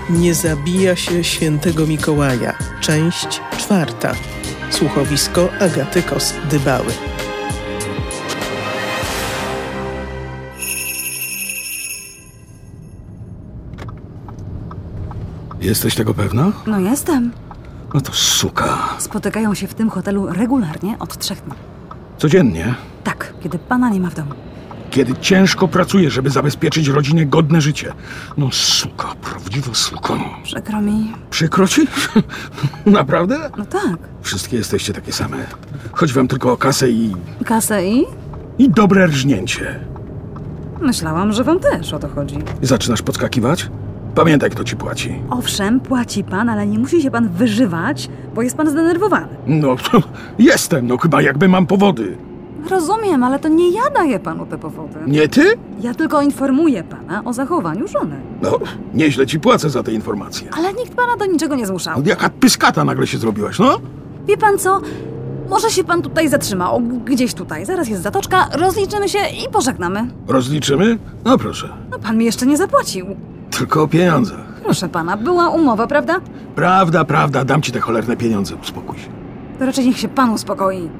Nie zabija się świętego Mikołaja. Część 4. Słuchowisko Agaty Kos-Dybały. Jesteś tego pewna? No jestem. No to suka. Spotykają się w tym hotelu regularnie od 3 dni. Codziennie? Tak, kiedy pana nie ma w domu. Kiedy ciężko pracuję, żeby zabezpieczyć rodzinie godne życie. No suka, prawdziwa suka. Przykro mi. Przykro ci? Naprawdę? No tak. Wszystkie jesteście takie same. Chodzi wam tylko o kasę Kasę i? i dobre rżnięcie. Myślałam, że wam też o to chodzi. Zaczynasz podskakiwać? Pamiętaj, kto ci płaci. Owszem, płaci pan, ale nie musi się pan wyżywać, bo jest pan zdenerwowany. No, jestem, no chyba jakby mam powody. Rozumiem, ale to nie ja daję panu te powody. Nie ty? Ja tylko informuję pana o zachowaniu żony. No, nieźle ci płacę za te informacje. Ale nikt pana do niczego nie zmuszał. Jaka pyskata nagle się zrobiłaś, no? Wie pan co? Może się pan tutaj zatrzyma, gdzieś tutaj. Zaraz jest zatoczka, rozliczymy się i pożegnamy. Rozliczymy? No proszę. No pan mi jeszcze nie zapłacił. Tylko o pieniądzach. Proszę pana, była umowa, prawda? Prawda, dam ci te cholerne pieniądze, uspokój się. To raczej niech się pan uspokoi.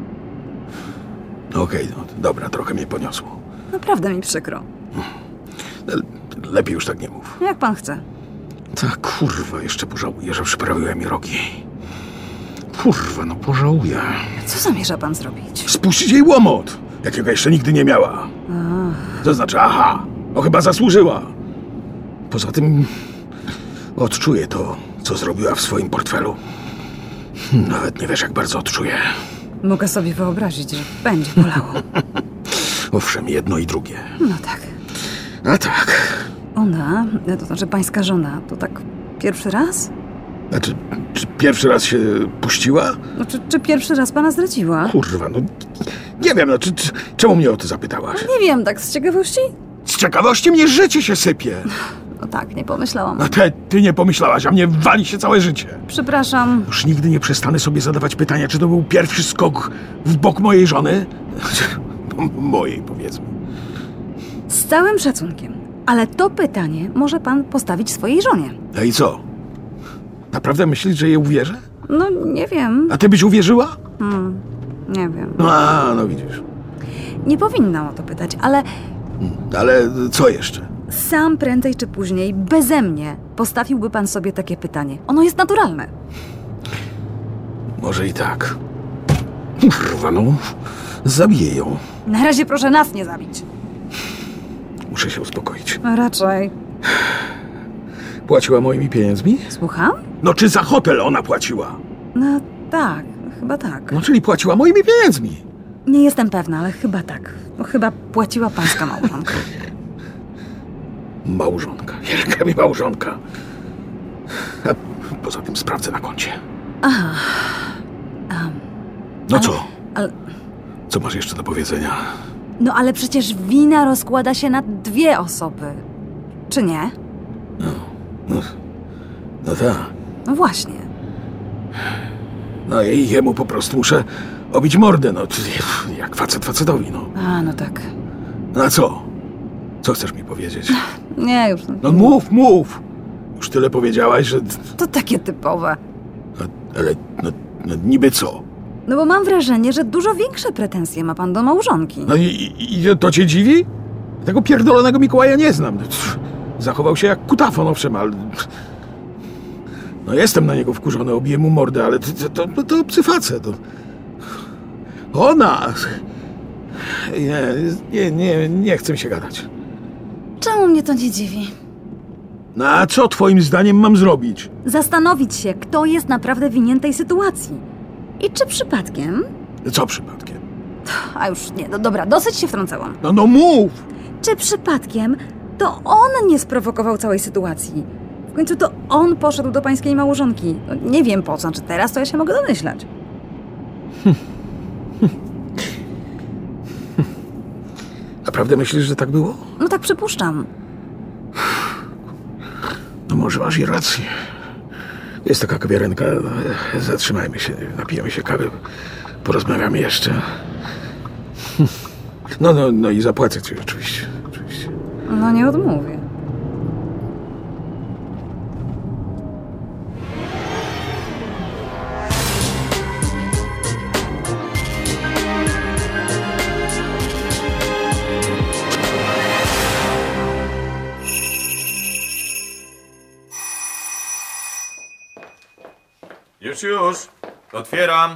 Okej, no dobra, trochę mnie poniosło. Naprawdę mi przykro. Lepiej już tak nie mów. Jak pan chce. Ta kurwa, jeszcze pożałuję, że przyprawiłem mi rogi. Kurwa, no pożałuję. Co zamierza pan zrobić? Spuścić jej łomot, jakiego jeszcze nigdy nie miała. To znaczy, aha, no chyba zasłużyła. Poza tym odczuję to, co zrobiła w swoim portfelu. Nawet nie wiesz, jak bardzo odczuję. Mogę sobie wyobrazić, że będzie bolało. Owszem, jedno i drugie. No tak. A tak. Ona, to znaczy pańska żona, to tak pierwszy raz? Znaczy, czy pierwszy raz się puściła? No, czy pierwszy raz pana zdradziła? Kurwa, no nie wiem, no czemu mnie o to zapytałaś? Nie wiem, tak z ciekawości? Z ciekawości mnie życie się sypie. No tak, nie pomyślałam. No ty nie pomyślałaś, a mnie wali się całe życie. Przepraszam. Już nigdy nie przestanę sobie zadawać pytania, czy to był pierwszy skok w bok mojej żony? Mojej, powiedzmy. Z całym szacunkiem, ale to pytanie może pan postawić swojej żonie. No i co? Naprawdę myślisz, że jej uwierzę? No, nie wiem. A ty byś uwierzyła? Nie wiem. No widzisz. Nie powinnam o to pytać, ale Ale co jeszcze? sam prędzej czy później, beze mnie, postawiłby pan sobie takie pytanie. Ono jest naturalne. Może i tak. Kurwa, no. Zabiję ją. Na razie proszę nas nie zabić. Muszę się uspokoić. Raczej. Płaciła moimi pieniędzmi? Słucham? No czy za hotel ona płaciła? No tak, chyba tak. No czyli płaciła moimi pieniędzmi. Nie jestem pewna, ale chyba tak. No, chyba płaciła pańska małżonka. Małżonka. Wielka mi małżonka. A poza tym sprawdzę na koncie. No co? Ale, Co masz jeszcze do powiedzenia? no ale przecież wina rozkłada się na 2 osoby. Czy nie? No tak. No właśnie. No i jemu po prostu muszę obić mordę, no. Jak facet facetowi, no. No tak. No a co? Co chcesz mi powiedzieć? Nie, już. No mów! Już tyle powiedziałaś, że... To takie typowe. Ale no niby co? No bo mam wrażenie, że dużo większe pretensje ma pan do małżonki. No i to cię dziwi? Tego pierdolonego Mikołaja nie znam. Zachował się jak kutafon, owszem, ale... No jestem na niego wkurzony, obiję mu mordę, ale to obcy facet. Ona... Nie chcę mi się gadać. Czemu mnie to nie dziwi? No a co twoim zdaniem mam zrobić? Zastanowić się, kto jest naprawdę winien tej sytuacji. I czy przypadkiem... Co przypadkiem? A już nie, no dobra, dosyć się wtrącałam. No mów! Czy przypadkiem to on nie sprowokował całej sytuacji? W końcu to on poszedł do pańskiej małżonki. No, nie wiem po co, znaczy teraz to ja się mogę domyślać. Naprawdę myślisz, że tak było? No tak przypuszczam. No może masz i rację. Jest taka kawiarenka, zatrzymajmy się, napijemy się kawy, porozmawiamy jeszcze. No i zapłacę ci oczywiście. No nie odmówię. Już. Otwieram.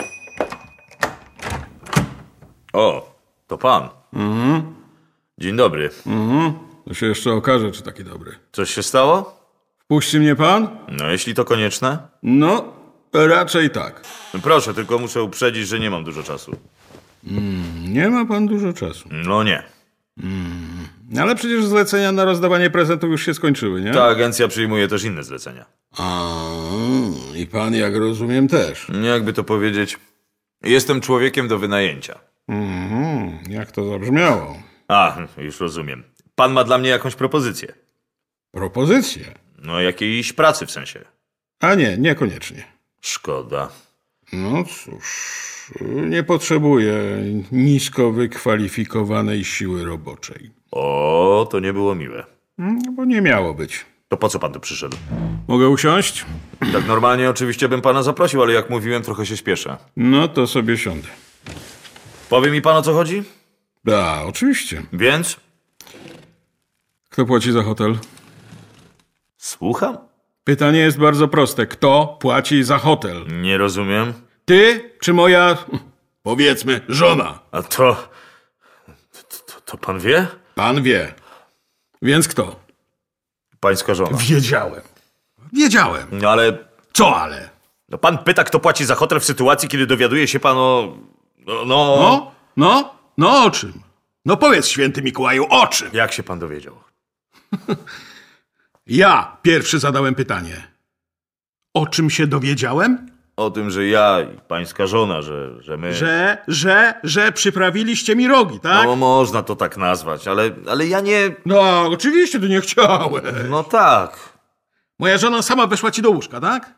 O, to pan. Dzień dobry. To się jeszcze okaże, czy taki dobry. Coś się stało? Wpuści mnie pan? No, jeśli to konieczne. No, raczej tak. Proszę, tylko muszę uprzedzić, że nie mam dużo czasu. Nie ma pan dużo czasu. No nie. Ale przecież zlecenia na rozdawanie prezentów już się skończyły, nie? Ta agencja przyjmuje też inne zlecenia. I pan, jak rozumiem, też. Jakby to powiedzieć, jestem człowiekiem do wynajęcia. Jak to zabrzmiało? Już rozumiem. Pan ma dla mnie jakąś propozycję? Propozycje? No, jakiejś pracy w sensie. A nie, niekoniecznie. Szkoda. No cóż, nie potrzebuję nisko wykwalifikowanej siły roboczej. O, to nie było miłe. Bo nie miało być. To po co pan tu przyszedł? Mogę usiąść? Tak normalnie oczywiście bym pana zaprosił, ale jak mówiłem, trochę się spieszę. No to sobie siądę. Powie mi pan, o co chodzi? Oczywiście. Więc? Kto płaci za hotel? Słucham? Pytanie jest bardzo proste. Kto płaci za hotel? Nie rozumiem. Ty czy moja, powiedzmy, żona? A to pan wie? Pan wie. Więc kto? Pańska żona. Wiedziałem. No ale... Co ale? No pan pyta, kto płaci za hotel w sytuacji, kiedy dowiaduje się pan o... No o czym? No powiedz, święty Mikołaju, o czym? Jak się pan dowiedział? Ja pierwszy zadałem pytanie. O czym się dowiedziałem? O tym, że ja i pańska żona, że my... Że przyprawiliście mi rogi, tak? No można to tak nazwać, ale ja nie... No, oczywiście, to nie chciałem. No tak. Moja żona sama weszła ci do łóżka, tak?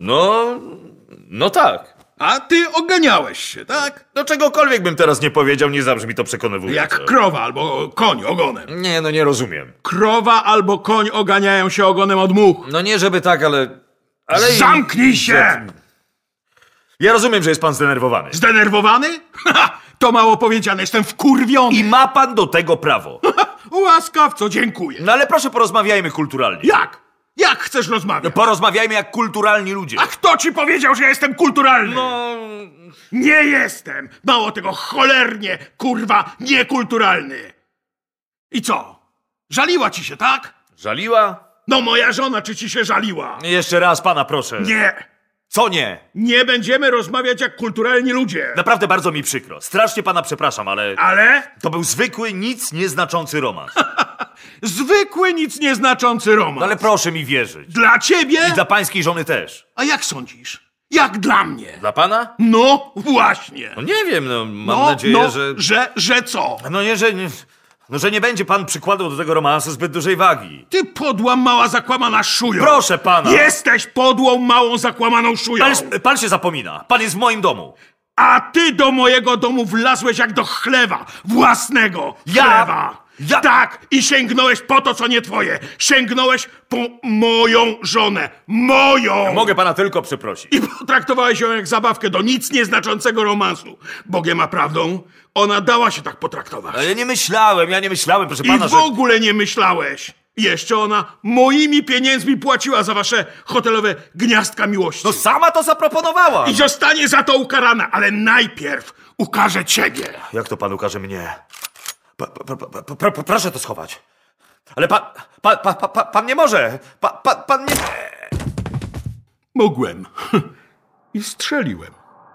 No tak. A ty oganiałeś się, tak? No czegokolwiek bym teraz nie powiedział, nie zabrzmi to przekonywująco. Jak krowa albo koń ogonem. Nie, no nie rozumiem. Krowa albo koń oganiają się ogonem od much. No nie żeby tak, ale... Zamknij się! Ja rozumiem, że jest pan zdenerwowany. Zdenerwowany? To mało powiedziane, jestem wkurwiony. I ma pan do tego prawo. Łaskawco, dziękuję. No ale proszę, porozmawiajmy kulturalnie. Jak? Jak chcesz rozmawiać? No porozmawiajmy jak kulturalni ludzie. A kto ci powiedział, że jestem kulturalny? No... Nie jestem! Mało tego, cholernie, kurwa, niekulturalny! I co? Żaliła ci się, tak? Żaliła? No moja żona, czy ci się żaliła? Jeszcze raz pana proszę. Nie! Co nie? Nie będziemy rozmawiać jak kulturalni ludzie. Naprawdę bardzo mi przykro. Strasznie pana przepraszam, ale... Ale? To był zwykły, nic nieznaczący romans. Zwykły, nic nieznaczący romans. No ale proszę mi wierzyć. Dla ciebie? I dla pańskiej żony też. A jak sądzisz? Jak dla mnie? Dla pana? No, właśnie. No nie wiem, no mam nadzieję, że... Że co? No nie, że nie będzie pan przykładał do tego romansu zbyt dużej wagi. Ty podła, mała, zakłamana szujo. Proszę pana. Jesteś podłą, małą, zakłamaną szują. Ależ pan się zapomina. Pan jest w moim domu. A ty do mojego domu wlazłeś jak do chlewa. Własnego chlewa. Tak, i sięgnąłeś po to, co nie twoje. Sięgnąłeś po moją żonę. Moją! Mogę pana tylko przeprosić. I potraktowałeś ją jak zabawkę do nic nieznaczącego romansu. Bogiem a prawdą, ona dała się tak potraktować. Ale ja nie myślałem, proszę pana, I w ogóle nie myślałeś. Jeszcze ona moimi pieniędzmi płaciła za wasze hotelowe gniazdka miłości. No sama to zaproponowała. I zostanie za to ukarana, ale najpierw ukaże ciebie. Jak to pan ukaże mnie? Proszę to schować. Ale pan nie może. Pan nie... Mogłem. I strzeliłem.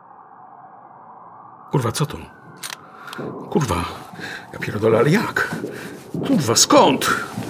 Kurwa, co to? Kurwa, ja pierdolę, ale jak? Kurwa, skąd?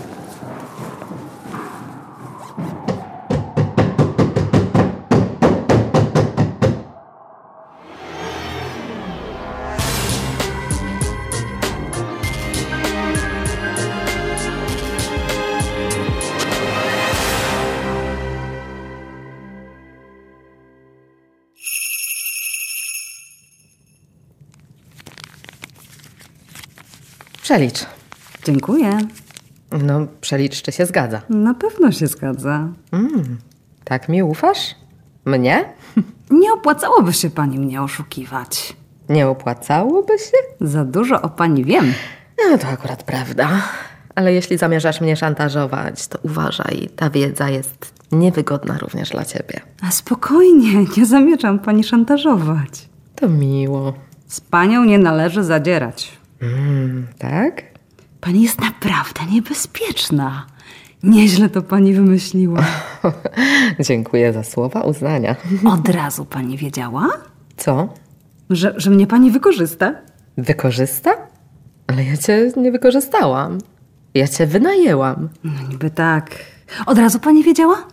Przelicz. Dziękuję. No, przelicz, czy się zgadza. Na pewno się zgadza. Tak mi ufasz? Mnie? Nie opłacałoby się pani mnie oszukiwać. Nie opłacałoby się? Za dużo o pani wiem. No to akurat prawda. Ale jeśli zamierzasz mnie szantażować, to uważaj, ta wiedza jest niewygodna również dla ciebie. A spokojnie, nie zamierzam pani szantażować. To miło. Z panią nie należy zadzierać. Tak? Pani jest naprawdę niebezpieczna. Nieźle to pani wymyśliła. Dziękuję za słowa uznania. Od razu pani wiedziała, Co? że mnie pani wykorzysta? Wykorzysta? Ale ja cię nie wykorzystałam. Ja cię wynajęłam. No niby tak. Od razu pani wiedziała?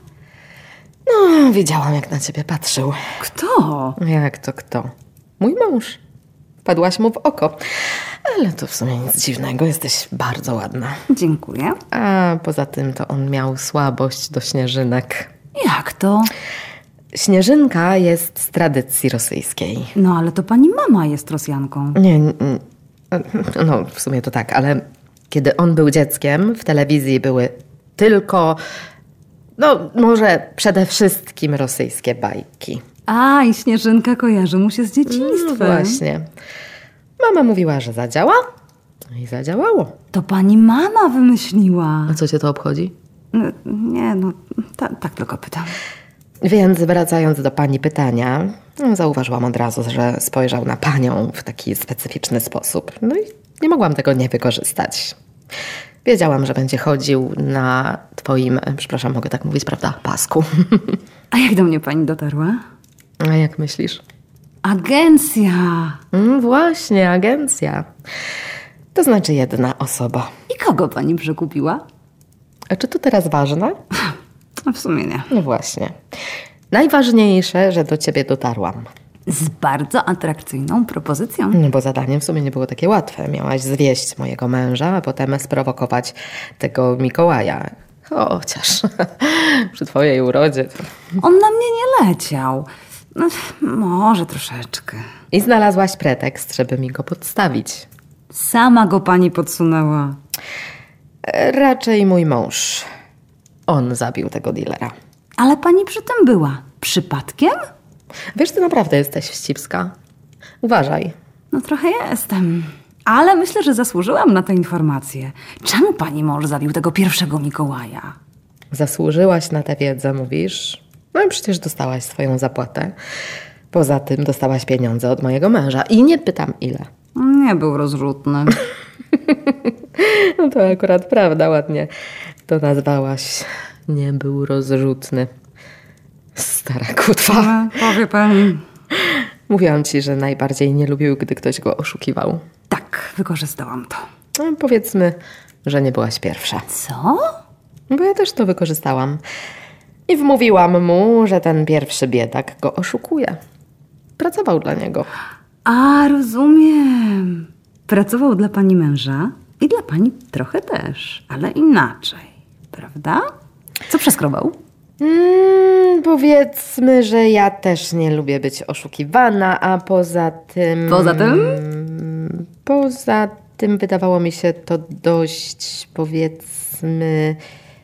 No, widziałam, jak na ciebie patrzył. Kto? Jak to kto? Mój mąż. Wpadłaś mu w oko. Ale to w sumie nic dziwnego, jesteś bardzo ładna. Dziękuję. A poza tym to on miał słabość do śnieżynek. Jak to? Śnieżynka jest z tradycji rosyjskiej. No ale to pani mama jest Rosjanką. Nie, no w sumie to tak, ale kiedy on był dzieckiem, w telewizji były tylko, no może przede wszystkim rosyjskie bajki. A, i Śnieżynka kojarzy mu się z dzieciństwem. No właśnie. Mama mówiła, że zadziała i zadziałało. To pani mama wymyśliła. A co cię to obchodzi? Nie, no, tak tylko pytam. Więc wracając do pani pytania, zauważyłam od razu, że spojrzał na panią w taki specyficzny sposób. No i nie mogłam tego nie wykorzystać. Wiedziałam, że będzie chodził na twoim, przepraszam, mogę tak mówić, prawda, pasku. A jak do mnie pani dotarła? A jak myślisz? Agencja. Właśnie, agencja. To znaczy jedna osoba. I kogo pani przekupiła? A czy to teraz ważne? No w sumie nie. No właśnie. Najważniejsze, że do ciebie dotarłam. Z bardzo atrakcyjną propozycją. No bo zadanie w sumie nie było takie łatwe. Miałaś zwieść mojego męża, a potem sprowokować tego Mikołaja. Chociaż przy twojej urodzie. On na mnie nie leciał. No, może troszeczkę. I znalazłaś pretekst, żeby mi go podstawić. Sama go pani podsunęła. Raczej mój mąż. On zabił tego dealera. Ale pani przy tym była. Przypadkiem? Wiesz, ty naprawdę jesteś wścibska. Uważaj. No trochę jestem. Ale myślę, że zasłużyłam na tę informację. Czemu pani mąż zabił tego pierwszego Mikołaja? Zasłużyłaś na tę wiedzę, mówisz? No i przecież dostałaś swoją zapłatę. Poza tym dostałaś pieniądze od mojego męża. I nie pytam ile. Nie był rozrzutny. No to akurat prawda, ładnie to nazwałaś. Nie był rozrzutny. Stara kutwa. Powie pani. Mówiłam ci, że najbardziej nie lubił, gdy ktoś go oszukiwał. Tak, wykorzystałam to. No, powiedzmy, że nie byłaś pierwsza. Co? Bo ja też to wykorzystałam. I wmówiłam mu, że ten pierwszy biedak go oszukuje. Pracował dla niego. A, rozumiem. Pracował dla pani męża i dla pani trochę też, ale inaczej, prawda? Co przeskrobał? Powiedzmy, że ja też nie lubię być oszukiwana, a poza tym... Poza tym? Poza tym wydawało mi się to dość, powiedzmy...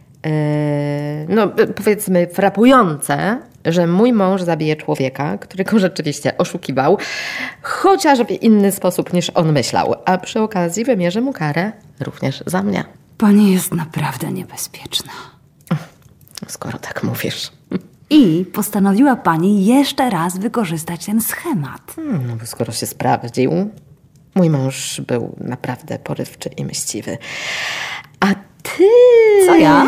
powiedzmy frapujące, że mój mąż zabije człowieka, który go rzeczywiście oszukiwał, chociaż w inny sposób niż on myślał, a przy okazji wymierzy mu karę również za mnie. Pani jest naprawdę niebezpieczna. Skoro tak mówisz. I postanowiła pani jeszcze raz wykorzystać ten schemat. No bo skoro się sprawdził, mój mąż był naprawdę porywczy i myśliwy. A ty... Co ja?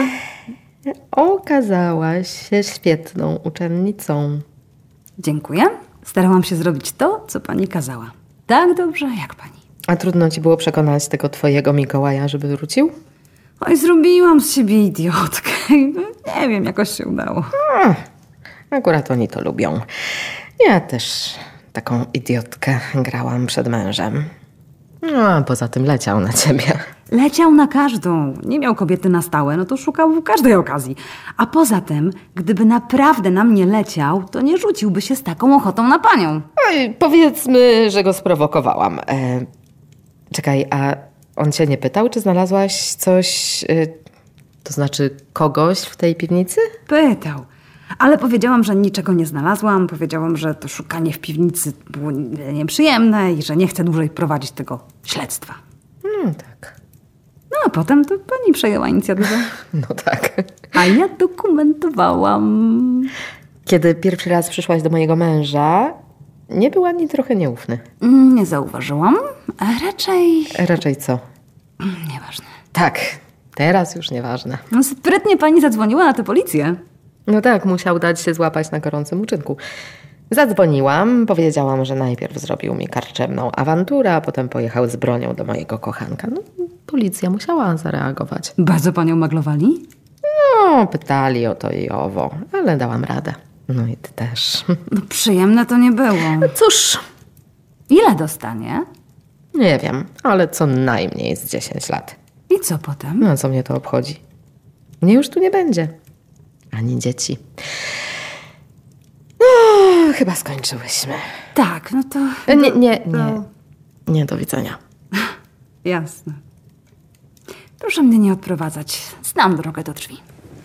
Okazałaś się świetną uczennicą. Dziękuję. Starałam się zrobić to, co pani kazała. Tak dobrze, jak pani. A trudno ci było przekonać tego twojego Mikołaja, żeby wrócił? Oj, zrobiłam z siebie idiotkę. Nie wiem, jakoś się udało. Akurat oni to lubią. Ja też taką idiotkę grałam przed mężem. No, a poza tym leciał na ciebie. Leciał na każdą. Nie miał kobiety na stałe, no to szukał w każdej okazji. A poza tym, gdyby naprawdę na mnie leciał, to nie rzuciłby się z taką ochotą na panią. Oj, powiedzmy, że go sprowokowałam. Czekaj, a on cię nie pytał, czy znalazłaś coś, to znaczy kogoś w tej piwnicy? Pytał. Ale powiedziałam, że niczego nie znalazłam. Powiedziałam, że to szukanie w piwnicy było nieprzyjemne i że nie chcę dłużej prowadzić tego śledztwa. No tak. No No a potem to pani przejęła inicjatywę. No tak. A ja dokumentowałam. Kiedy pierwszy raz przyszłaś do mojego męża, nie był ani trochę nieufny. Nie zauważyłam, a raczej... Raczej co? Nieważne. Tak, teraz już nieważne. No, sprytnie pani zadzwoniła na tę policję. No tak, musiał dać się złapać na gorącym uczynku. Zadzwoniłam, powiedziałam, że najpierw zrobił mi karczemną awanturę, a potem pojechał z bronią do mojego kochanka. No, policja musiała zareagować. Bardzo panią maglowali? No, pytali o to i owo, ale dałam radę. No i ty też. No przyjemne to nie było. Cóż, Ile dostanie? nie wiem, ale co najmniej z 10 lat. I co potem? No, co mnie to obchodzi? Mnie już tu nie będzie. Ani dzieci. No, chyba skończyłyśmy. Tak, no to... Nie. Nie, do widzenia. Jasne. Proszę mnie nie odprowadzać. Znam drogę do drzwi.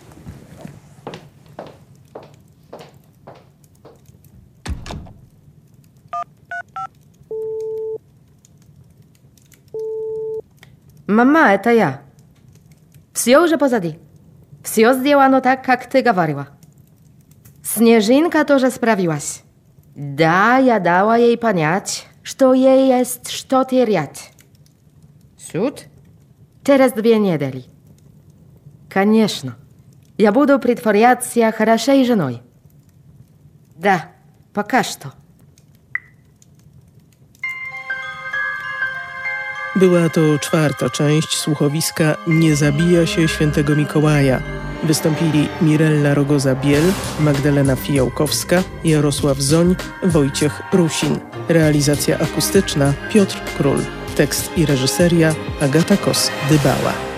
Мама, это я. Все уже позади. Все сделано так, как ты говорила. Снежинка тоже справилась. Да, я дала ей понять, что ей есть что терять. Суд? Через 2 недели. Конечно. Я буду притворяться хорошей женой. Да, пока что. Była to 4. część słuchowiska Nie zabija się świętego Mikołaja. Wystąpili Mirella Rogoza-Biel, Magdalena Fijałkowska, Jarosław Zoń, Wojciech Rusin. Realizacja akustyczna Piotr Król. Tekst i reżyseria Agata Kos-Dybała.